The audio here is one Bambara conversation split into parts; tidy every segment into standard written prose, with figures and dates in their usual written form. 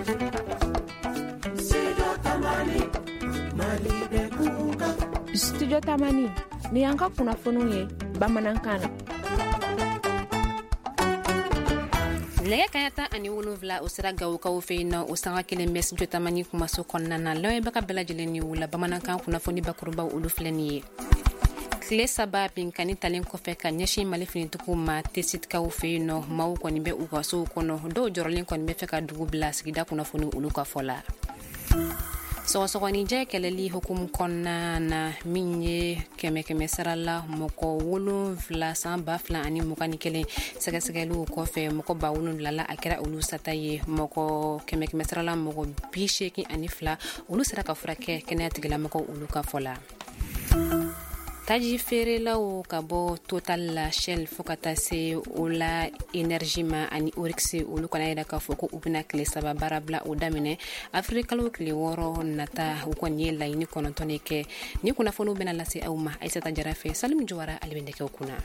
Studio Tamani ni yanka kunnafoniw ye bamanankan na. Nɛgɛ kaɲa 17 o sera Gawukaw fɛ yen nɔ o sanga kelen bɛ Studio Tamani kumaso kɔnɔna na lamɛnbaga bɛɛ lajɛlen ni wula bamanankan kunnafoni bakurubaw olu filɛ nin ye. Tile saba binkani talen kɔfɛ ka ɲɛsin Mali finitigiw ma tesitikaw fɛ yen nɔ maaw kɔni bɛ u ka sow kɔnɔ dɔw jɔrɔlen kɔni bɛ fɛ ka dugu bila sigida kunnafoni olu ka fɔ la. Sɔgɔsɔgɔnijɛ kɛlɛli hukumu kɔnɔna na min ye kɛmɛ sarala mɔgɔ 7,221 sɛgɛsɛgɛliw kɔfɛ mɔgɔ 7,000 a kɛra olu sata ye mɔgɔ kɛmɛ sarala mɔgɔ 82 olu sera ka furakɛ kɛnɛya tigilamɔgɔw olu ka fɔ la. Taji feerelaw ka bɔ Total la Shell fo ka taa se Ola Energy ma ani Oryx olu kɔni yɛrɛ ka fɔ ko u bɛna tile saba baara bila o daminɛ Afrikalo tile 6 nata u kɔni ye laɲini 9 de kɛ ni kunnafoniw bɛna lase aw ma Aisata Jara fɛ Salim Jawara ale bɛ nɛgɛw kunna.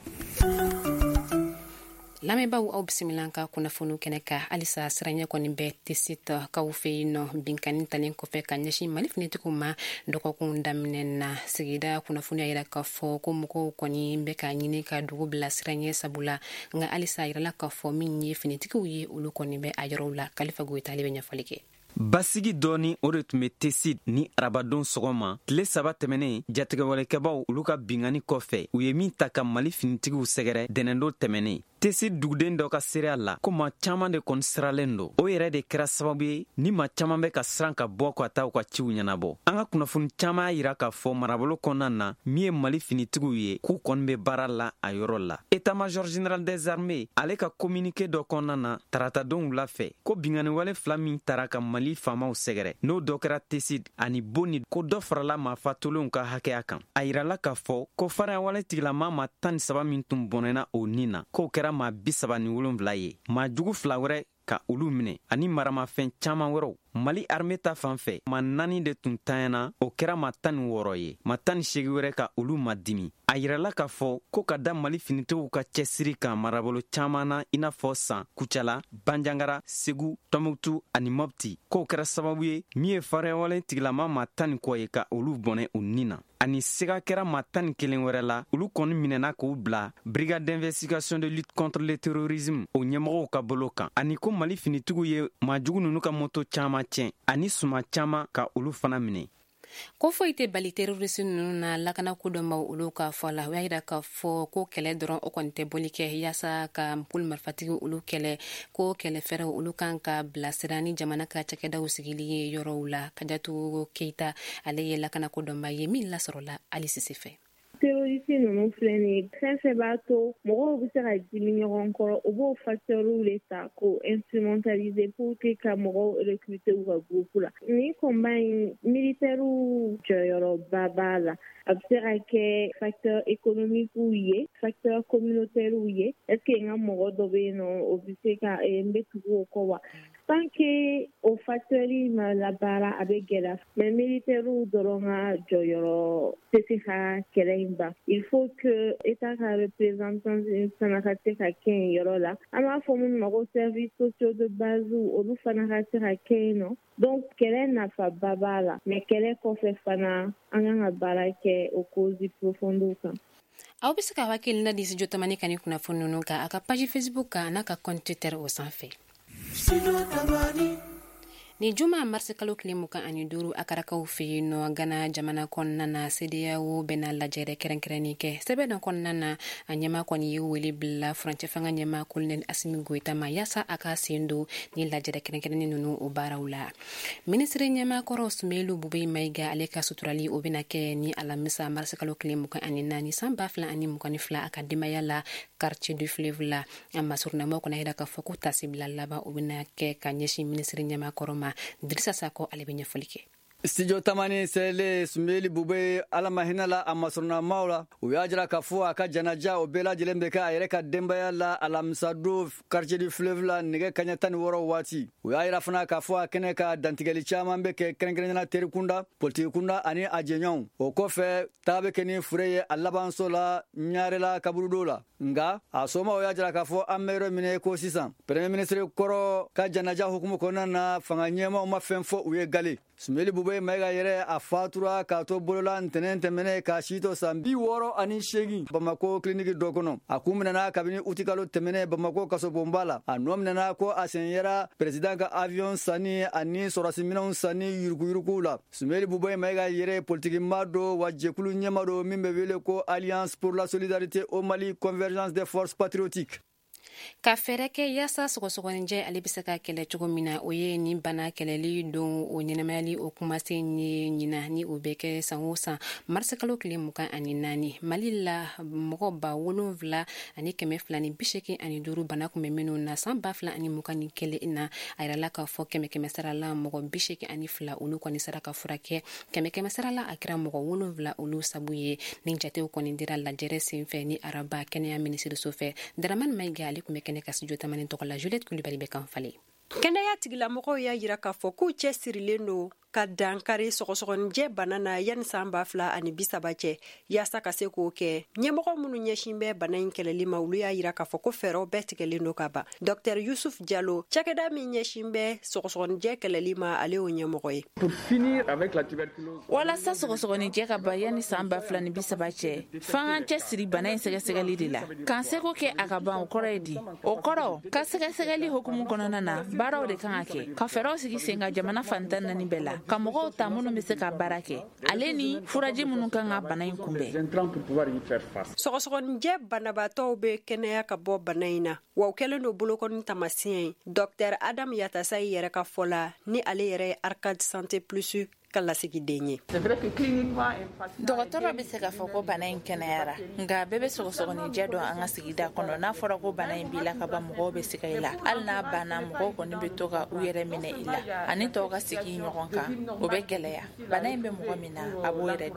Lamɛnbaw aw bisimila ka kunnafoniw kɛnɛ ka halisa siranya kɔni bɛ tesita kaw fɛ yen nɔ binkani talen kɔfɛ ka ɲɛsin Mali finitigiw ma dɔgɔkun daminɛ na sigida kunnafoni yɛrɛ ka fɔ ko mɔgɔw kɔni bɛ ka ɲini ka dugu bila siranya sabula nka halisa yirala ka fɔ min ye finitigiw ye olu kɔni bɛ a yɔrɔw la Kalifa Goyita ale bɛ ɲɛfɔli kɛ. Basigi dɔɔni o de tun bɛ tesid ni arabadon sɔgɔma tile 7 tɛmɛnen jatigɛwalekɛbaw olu ka bingani kɔfɛ u ye min ta ka Mali finitigiw sɛgɛrɛ dɛnɛndo tɛmɛnen tesid duguden dɔ ka seereya la ko maa caman de kɔni siralen don o yɛrɛ de kɛra sababu ye ni maa caman bɛ ka siran ka bɔ ka taa u ka ciw ɲɛnabɔ an ka kunnafoni caman y'a yira k'a fɔ marabolo kɔnɔna na min ye Mali finitigiw ye k'u kɔni bɛ baara la a yɔrɔ la État-major général des armées ale ka communiqué dɔ kɔnɔna na taratadon wula fɛ ko binganiwale 2 min tara ka Mali faamaw sɛgɛrɛ n'o dɔ kɛra tesid ani boni ko dɔ farala maa fatolenw ka hakɛya kan a yirala k'a fɔ ko farayawale tigilama maa 13 min tun bɔnɛna o nin na k'o kɛra maa 37 ye maa jugu 2 wɛrɛ ka olu minɛ ani maramafɛn caman wɛrɛw Mali armée ta fan fɛ maa 4 de tun tanyana o kɛra maa 16 ye maa 18 wɛrɛ ka olu ma dimi a yirala k'a fɔ ko ka da Mali finitigiw ka cɛsiri kan marabolo caman na i n'a fɔ San Kucala Banjangara Segu Tɔnbukutu ani Mopti k'o kɛra sababu ye min ye farayawale tigilama maa 10 kɔ ye ka olu bɔnɛ o nin na ani sega kɛra maa 11 wɛrɛ la olu kɔni minɛna k'u bila brigade d'investigation de lutte contre le terrorisme o ɲɛmɔgɔw ka bolo kan ani ko Mali finitigiw ye maa jugu ninnu ka moto caman tiɲɛ ani suma caman ka olu fana minɛ ko foyi tɛ bali terroriste ninnu na lakana kodɔnbaw olu ka fɔ la o y'a yira k'a fɔ ko kɛlɛ dɔrɔn o kɔni tɛ boli kɛ yaasa ka pôle marifatigi olu kɛlɛ ko kɛlɛ fɛrɛw olu kan ka bilasira ni jamana ka cakɛdaw sigili ye yɔrɔw la Kajatu Keita ale ye lakana kodɔnba ye min lasɔrɔla Ali Sise fɛ. Terroriste ninnu filɛ nin ye fɛn fɛn b'a to mɔgɔw bɛ se ka dimi ɲɔgɔn kɔrɔ o b'o facteurs de ta k'o instrumentaliser pour que ka mɔgɔw recruter u ka groupe la ni combat in militaires jɔyɔrɔba b'a la a bɛ se ka kɛ facteur économique ye facteur communautaire ye est-ce que n ka mɔgɔ dɔ bɛ yen nɔ o bɛ se ka n bɛ tugu o kɔ wa tant que o facteur ma labaara a bɛ gɛlɛya mais militaires dɔrɔn ka jɔyɔrɔ tɛ se ka kɛlɛ in ban il faut que état ka représentant fana ka se ka kɛ yen yɔrɔ la an b'a fɔ minnu ma ko services sociaux de base olu fana ka se ka kɛ yen nɔ donc kɛlɛ nafaba b'a la mais kɛlɛ kɔfɛ fana an kan ka baara kɛ o cause profonde kan. Aw bɛ se ka hakilina di Studio Tamani kan ni kunnafoni ninnu kan a ka page Facebook kan n'a ka compte Twitter o sanfɛ. Ni juma marsi kalo tile 25 a karakaw fɛ yen nɔ Ghana jamana kɔnɔna na CEDEAO bɛna lajɛrɛ kɛrɛnkɛrɛnni kɛ sɛbɛn kɔnɔna na a ɲɛma kɔni ye wele bila furancɛ fanga ɲɛma Colonel Assimi Goïta ma yaasa a ka sen don ni lajɛrɛ kɛrɛnkɛrɛnni ninnu o baaraw la. Ministre ɲɛma kɔrɔ Sumelu Bube Mayiga ale ka suturali o bɛna kɛ ni alamisa marsi kalo tile 24 san 2022 a ka denbaya la quartier du fleuve la a masurnamaw kɔnɔ yira k'a fɔ ko tasibila laban o bɛna kɛ ka ɲɛsin ministre ɲɛma kɔrɔ ma Drissa Sako ale bɛ ɲɛfɔli kɛ. studio tamani sele Sumeli Bube ala mahinala amasruna maula uyajra kafua ka janaja o bela jilembe ka ayreka dembaya la alamsadu quartier du fleuve la nige kanyatani woro wati uyayra fana kafua keneka dantigali chama mbeke kenkenya terikunda politikunda ani ajenyon o kofe tabe keni fureye alabanso la nyarela kaburudola nga asoma uyajra kafua amero mine ko sisan premier ministre koro ka janaja hukumu kona na fanganyema o mafenfo uyegali Sumeli Bube mega yere afatura kato bolola ntenente mene kashito sambi woro ani shegi Bamako kliniki dokono akumina na kabini utikalo temene Bamako kaso bombala anomina na ko asenyera president ka avion sani ani sorasimina sani yurukula Sumeli Bube mega yere politiki mado wajekulu nyamado mimbe vele ko Alliance pour la solidarité au Mali convergence des forces patriotiques ka fɛrɛ kɛ yaasa sɔgɔsɔgɔninjɛ ale bɛ se ka kɛlɛ cogo min na o ye nin bana kɛlɛli don o ɲɛnamayali o kumasen ye ɲina ni o bɛ kɛ san o san marisikalo tile 24 mali la mɔgɔ 7,000 ani 285 bana kun bɛ minnu na san 2021 na a yirala k'a fɔ 100 sarala mɔgɔ 82 olu kɔni sera ka furakɛ 100 sarala a kɛra mɔgɔ 7 olu sabu ye nin jatew kɔni dira lajɛrɛ senfɛ ni araba kɛnɛya minisiriso fɛ Dramane Maïga ale kun bɛ kɛnɛ ka studio tamani tɔgɔ la Juliette Coulibaly bɛ kan fale kɛnɛya tigilamɔgɔw y'a yira k'a fɔ k'u cɛ sirilen don ka dankari sɔgɔsɔgɔninjɛ bana na yanni san 2030 cɛ yaasa ka se k'o kɛ ɲɛmɔgɔ minnu ɲɛsin bɛ bana in kɛlɛli ma olu y'a yira k'a fɔ ko fɛɛrɛw bɛɛ tigɛlen don ka ban Dr Yusuf Diallo cakɛda min ɲɛsin bɛ sɔgɔsɔgɔninjɛ kɛlɛli ma ale y'o ɲɛmɔgɔ ye walasa sɔgɔsɔgɔninjɛ ka ban yanni san 2030 cɛ f'an cɛ siri bana in sɛgɛsɛgɛli de la k'an seko kɛ a ka ban o kɔrɔ ye di o kɔrɔ ka sɛgɛsɛgɛli hukumu kɔnɔna na baaraw de kan ka kɛ ka fɛɛrɛw sigi sen ka jamana fantan naani bɛɛ la ka mɔgɔw ta minnu bɛ se ka baara kɛ ale ni furaji minnu kan ka bana in kunbɛn sɔgɔsɔgɔninjɛ banabaatɔw bɛ kɛnɛya ka bɔ bana in na wa u kɛlen don bolokɔni tamasiyɛn Dr Adam Yatasayi yɛrɛ ka fɔ la ni ale yɛrɛ ye Arcade Santé Plus ka lasigiden ye dɔgɔtɔrɔ bɛ se ka fɔ ko bana in kɛnɛyara nka bɛɛ bɛ sɔgɔsɔgɔninjɛ dɔn an ka sigida kɔnɔ n'a fɔra ko bana in b'i la ka ban mɔgɔw bɛ siga i la hali n'a banna mɔgɔw kɔni bɛ to ka u yɛrɛ minɛ i la ani tɔw ka sigi ɲɔgɔn kan o bɛ gɛlɛya bana in bɛ mɔgɔ min na a b'o yɛrɛ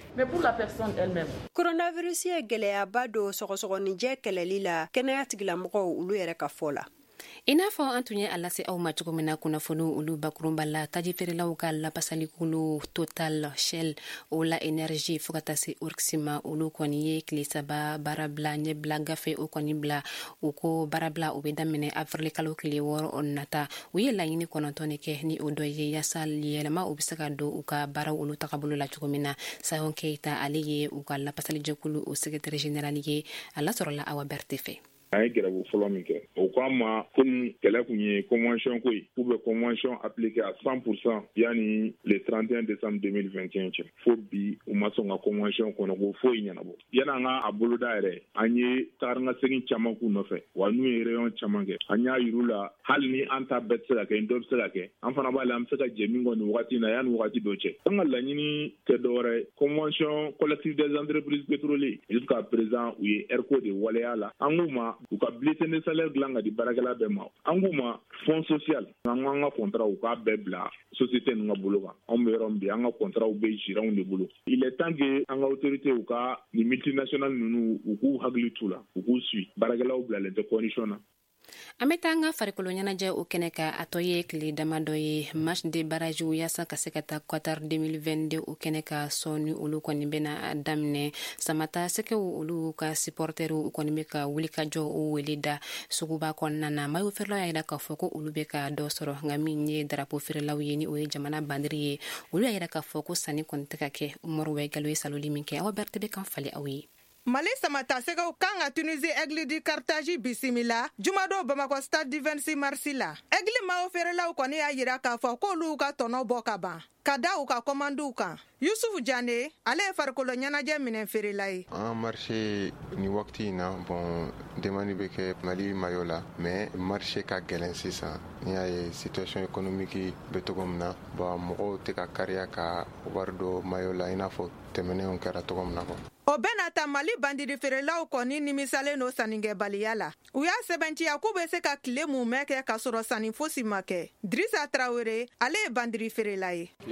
degun coronavirus ye gɛlɛyaba don sɔgɔsɔgɔninjɛ kɛlɛli la kɛnɛya tigilamɔgɔw olu yɛrɛ ka fɔ la I n'a fɔ an tun ye a lase aw ma cogo min na kunnafoni olu bakurunba la taji feerelaw ka lapasalikulu Total Shell Ola Energy fo ka taa se Orixima olu kɔni ye tile 3 baarabila ɲɛbila gafe o kɔni bila u ko baarabila u bɛ daminɛ avril kalo tile 6 o nata u ye laɲini 9 de kɛ ni o dɔ ye yaasa yɛlɛma u bɛ se ka don u ka baaraw olu tagabolo la cogo min na Sayon Keita ale ye u ka lapasalijɛkulu o secrétaire général ye a lasɔrɔla Awa Berté fɛ an ye gɛrɛbu fɔlɔ min kɛ o ko an ma komi kɛlɛ kun ye convention ko ye k'u bɛ convention appliqué à 100% yanni le 31 décembre 2021 cɛ fo bi u ma sɔn ka convention kɔnɔ ko foyi ɲɛnabɔ yanni an ka a boloda yɛrɛ an ye tagaringasegin caman k'u nɔfɛ wa n'u ye réunion caman kɛ an y'a yiru la hali ni an ta bɛɛ tɛ se ka kɛ dɔ bɛ se ka kɛ an fana b'a la an bɛ se ka jɛ min kɔni wagati na yanni wagati dɔ cɛ an ka laɲini tɛ dɔwɛrɛ convention collective des entreprises pétrolières jusqu'à présent u ye ERCO de waleya la an k'u ma u ka bulletin de salaire dilan ka di baarakɛla bɛɛ ma an k'u ma fond social an ka contrat u k'a bɛɛ bila société ninnu ka bolo kan anw bɛ yɔrɔ min bi an ka contrat bɛ giranw de bolo il est temps que an ka autorité u ka ni multinational ninnu u k'u hakili t'u la u k'u suit baarakɛlaw bilalen tɛ condition na an bɛ taa an ka farikolo ɲɛnajɛ o kɛnɛ ka a tɔ ye tile damadɔ ye match de barrage yaasa ka se ka taa Qatar 2022 o kɛnɛ ka sɔnni olu kɔni bɛna daminɛ samata sɛkɛw olu ka supporteriw kɔni bɛ ka wuli ka jɔ o wele da suguba kɔnɔna na mayo feerelaw y'a yira k'a fɔ ko olu bɛ ka dɔ sɔrɔ nka min ye drapeau feerelaw ye ni o ye jamana bandiri ye olu y'a yira k'a fɔ ko sanni kɔni tɛ ka kɛ Umaru Wɛgalo ye saloli min kɛ Awa Berté bɛ kan fale aw ye Mali samata segaw kan ka Tunisie Aigle du Carthage bisimila jumado Bamako stade du 26 mars la Aigle mao feerelaw kɔni y'a yira k'a fɔ k'olu ka tɔnɔ bɔ ka ban ka da u ka komanduw kan Yusuf Jane ale ye farikolo ɲɛnajɛ minɛ feerela ye an marché ni wagati na bon demande bɛ kɛ Mali mayo la mais marché ka gɛlɛn sisan ni y'a ye situation économique bɛ togo min na bon mɔgɔw tɛ ka kariya ka wari dɔ mayo la i n'a fɔ tɛmɛnenw kɛra togo min na quoi o bɛna ta Mali bandiri feerelaw kɔni nimisalen no sannikɛbaliya la u y'a sɛbɛnciya k'u bɛ se ka tile mun mɛn kɛ ka sɔrɔ sanni fosi ma kɛ Drissa Traoré ale ye bandiri feerela ye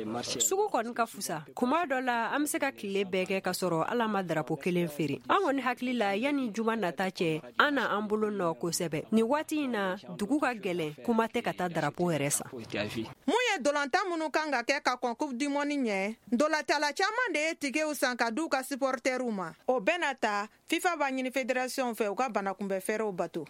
sugu kɔni ka fusa kuma dɔ la an bɛ se ka tile bɛɛ kɛ ka sɔrɔ ala ma darapo kelen feere an kɔni hakili la yani juma nata cɛ an na an bolo nɔ kosɛbɛ ni waati in na dugu ka gɛlɛn kuma tɛ ka taa darapo yɛrɛ san mun ye dolantan minnu kan ka kɛ ka kɔn coupe du monde ɲɛ dolatala caaman de ye tigew san ka du ka supportɛrw ma o bɛɛ na ta fifa b'a ɲini fédération fɛ u ka banakunbɛ fɛɛrɛw bato.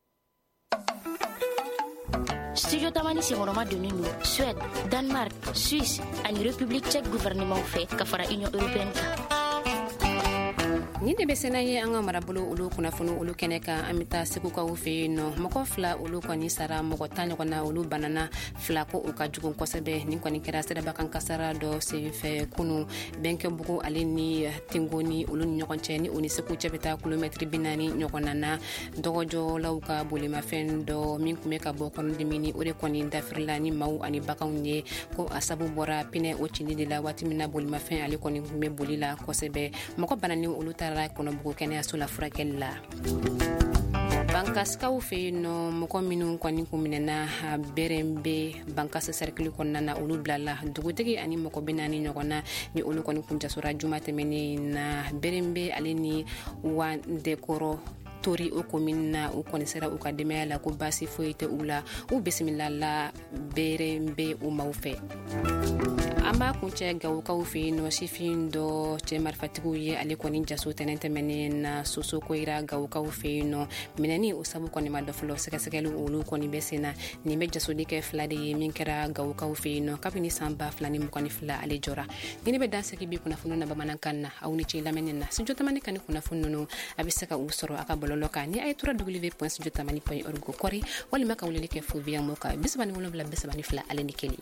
Studio Tamani sigurama donnen don Suède, Danemark, Suisse ani République tchèque gouvernement fɛ ka fara Union européenne kan. ni de bɛ sena ye an ka marabolo olu kunnafoni olu kɛnɛ kan an bɛ taa segukaw fɛ yen nɔ mɔgɔ fila olu kɔni sara mɔgɔ 10 ɲɔgɔnna olu banana fila ko u ka jugu kosɛbɛ nin kɔni kɛra siraba kan kasara dɔ senfɛ kunu bɛnkɛbugu ale ni tengoni olu ni ɲɔgɔn cɛ ni o ni segu cɛ bɛ taa kilomɛtiri 40 ɲɔgɔnna na dɔgɔjɔlaw ka bolimafɛn dɔ min tun bɛ ka bɔ kɔnɔdimi ni o de kɔni dafirila ni maaw ani baganw ye ko a sabu bɔra pinɛ o cili de la waati min na bolimafɛn ale kɔni tun bɛ boli la kosɛbɛ mɔgɔ banani olu taara kɔnɔbugu kɛnɛyaso la furakɛli la bankasikaw fɛ yen nɔ mɔgɔ minnu kɔni kun minɛna beren bɛ bankasi sɛrikili kɔnɔna na olu bilala dugutigi ani mɔgɔ 40 ɲɔgɔn na ni olu kɔni kun jasora juma tɛmɛnen na beren bɛ ale ni wandekɔrɔ tori o commune na u kɔni sera u ka dɛmɛya la ko basi foyi tɛ u la u bisimila la beren bɛ u maw fɛ an b'a kuncɛ gawukaw fɛ yen nɔ sifin dɔ cɛ marifatigiw ye ale kɔni jaso tɛnɛn tɛmɛnen na soso ko yira gawukaw fɛ yen nɔ minɛni o sabu kɔni ma dɔ fɔlɔ sɛgɛsɛgɛli olu kɔni bɛ sen na nin bɛ jasoli kɛ fila de ye min kɛra gawukaw fɛ yen nɔ kabini san 2022 ale jɔra ni bɛ dansɛgi bi kunnafoni na bamanankan na aw ni ce lamɛnni na studio tamani kan ni kunnafoni ninnu a bɛ se ka u sɔrɔ a ka bɔlɔlɔ kan ni a ye tura www.studiotamani.org kɔri walima ka weleli kɛ fo via mo ka 37 32 ale ni kelen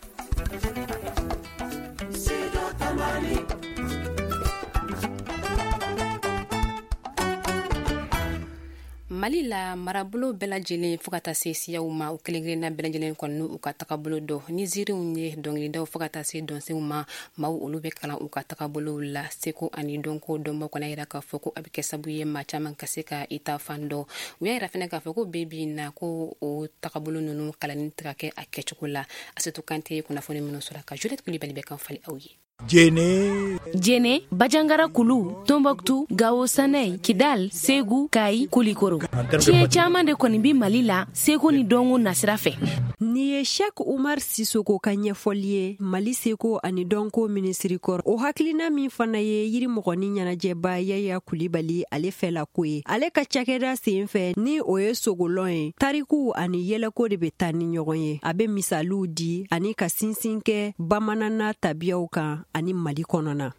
Mali la marabolo bɛɛ lajɛlen fo ka taa se siyaw ma u kelen-kelenna bɛɛ lajɛlen kɔni u ka tagabolo dɔ ni ziiriw ye dɔnkilidaw fo ka taa se dɔnsenw ma maaw olu bɛ kalan u ka tagabolow la seko ani dɔnko dɔnbɔ kɔnɔ yira k'a fɔ ko a bɛ kɛ sabu ye maa caman ka se ka i ta fan dɔ u y'a yira fɛnɛ k'a fɔ ko bi na ko o tagabolo ninnu kalanni tɛ ka kɛ a kɛcogo la Asetu Kante kunnafoni minnu sɔrɔ ka Juliette Kulibali bɛ kan fali aw ye Jene, Bajangara Kulu, Tombouctou, Gao Sanei, Kidal, Segu, Kai, Kulikoro. Tiɲɛ caman de kɔni bi Mali la seko ni dɔnko nasira fɛ. Ni ye Sheikh Umar Sisoko ka ɲɛfɔli ye Mali seko ani dɔnko minisiri kɔrɔ o hakilina min fana ye yirimɔgɔni ɲɛnajɛba Yaya Kulibali ale fɛla ko ye ale ka cakɛda sen fɛ ni o ye sogolɔn ye tariku ani yɛlɛko de bɛ taa ni ɲɔgɔn ye a bɛ misaliw di ani ka sinsin kɛ bamanana tabiyaw kan ani Mali kɔnɔna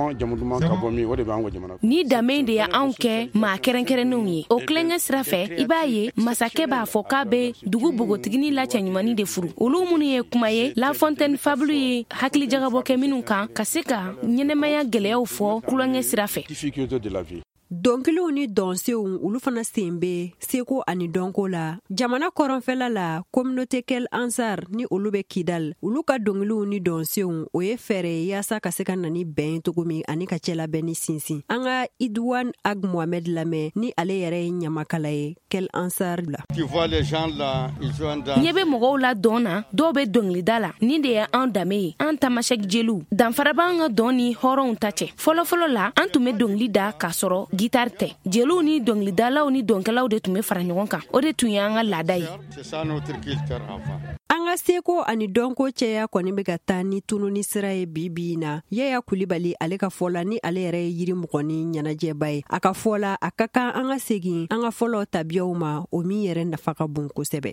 ni danbe de y' anw kɛ maa kɛrɛnkɛrɛnnenw ye o tilɛnkɛ sira fɛ i b'a ye masakɛ b'a fɔ k'a bɛ dugu bogotigini la cɛɲumani de furu olu minnu ye kuma ye La Fontaine Fable ye hakili jagabɔ kɛ minnu kan ka se ka ɲɛnɛmaya gɛlɛyaw fɔ kulonkɛ sira fɛ dɔnkiliw ni dɔnsenw olu fana sen bɛ seko ani dɔnko la jamana kɔrɔnfɛla la communauté Kel Ansar ni olu bɛ Kidal olu ka dɔnkiliw ni dɔnsenw o ye fɛɛrɛ ye yaasa ka se ka na ni bɛn cogo min ani ka cɛlabɛn ni sinsin an ka Idouane Ag Mohamed lamɛn ni ale yɛrɛ ye ɲamakala ye Kel Ansar la ɲɛ bɛ mɔgɔw la dɔn na dɔw bɛ dɔnkilida la ni de ye an danbe ye an tamasɛki jeliw danfara b'an ka dɔn ni hɔrɔnw ta cɛ fɔlɔfɔlɔ la an tun bɛ dɔnkili da k'a sɔrɔ gitar tɛ jeliw ni dɔnkilidalaw ni dɔnkɛlaw de tun bɛ fara ɲɔgɔn kan o de tun ye an ka laada ye an ka seko ani dɔnko cɛya kɔni bɛ ka taa ni tununi sira ye bi na Yaya Kulibali ale ka fɔla ni ale yɛrɛ ye yirimɔgɔni ɲɛnajɛba ye a ka fɔla a ka kan an ka segin an ka fɔlɔ tabiyaw ma o min yɛrɛ nafa ka bon kosɛbɛ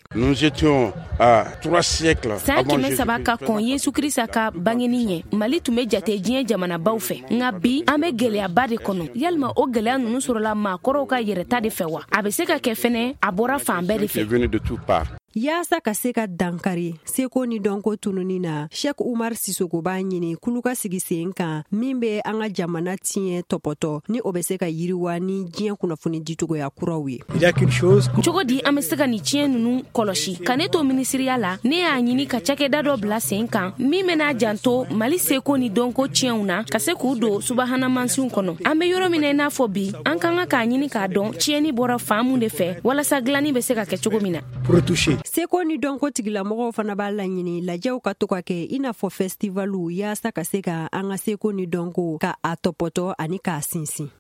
san 300 ka kɔn Yesu Kirisa ka bangeni ɲɛ Mali tun bɛ jate diɲɛ jamanabaw fɛ nka bi an bɛ gɛlɛyaba de kɔnɔ yalima o gɛlɛya ninnu sɔrɔla maakɔrɔw ka yɛrɛta de fɛ wa a bɛ se ka kɛ fɛnɛ a bɔra fan bɛɛ de fɛ yaasa ka se ka dankari seko ni dɔnko tununi na Sheikh Umar Sisoko b'a ɲini kulu ka sigi sen kan min bɛ an ka jamana tiɲɛ tɔpɔtɔ ni o bɛ se ka yiriwa ni diɲɛ kunnafoni dicogoya kuraw ye cogo di an bɛ se ka ni tiɲɛ ninnu kɔlɔsi ka ne to minisiriya la ne y'a ɲini ka cakɛda dɔ bila sen kan min bɛna janto Mali seko ni dɔnko tiɲɛw na ka se k'u don subahana mansinw kɔnɔ an bɛ yɔrɔ min na i n'a fɔ bi an kan ka k'a ɲini k'a dɔn tiɲɛni bɔra fan mun de fɛ walasa dilanni bɛ se ka kɛ cogo min na seko ni dɔnko tigilamɔgɔw fana b'a laɲini lajɛw ka to ka kɛ i n'a fɔ festivalu yaasa ka se ka an ka seko ni dɔnko ka a tɔpɔtɔ ani k'a sinsin.